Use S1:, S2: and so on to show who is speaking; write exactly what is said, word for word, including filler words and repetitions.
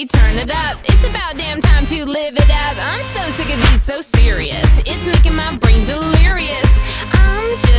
S1: turn it up. It's about damn time to live it up. I'm so sick of these so serious. It's making my brain delirious. I'm just